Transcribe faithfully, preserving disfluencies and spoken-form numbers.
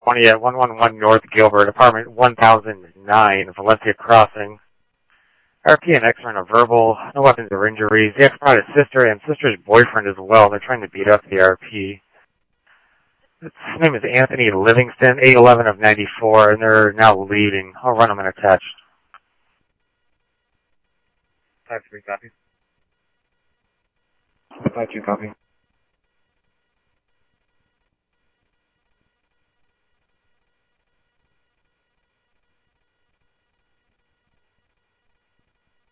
twenty at one one one North Gilbert, apartment one thousand nine, Valencia Crossing. R P and X are in a verbal, no weapons or injuries. The X brought his sister and sister's boyfriend as well. They're trying to beat up the R P. His name is Anthony Livingston, eight eleven of ninety-four, and they're now leaving. I'll run them in attached. Five three copy. Five two copy.